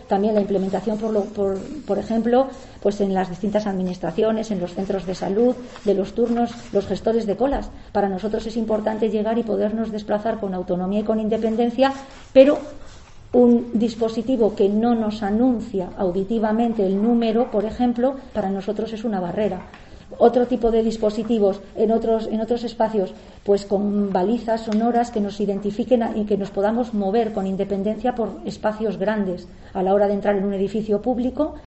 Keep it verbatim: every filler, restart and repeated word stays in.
también la implementación, por, lo, por, por ejemplo, pues en las distintas administraciones, en los centros de salud, de los turnos, los gestores de colas. Para nosotros es importante llegar y podernos desplazar con autonomía y con independencia, pero un dispositivo que no nos anuncia auditivamente el número, por ejemplo, para nosotros es una barrera. Otro tipo de dispositivos en otros, en otros espacios, pues con balizas sonoras que nos identifiquen y que nos podamos mover con independencia por espacios grandes a la hora de entrar en un edificio público,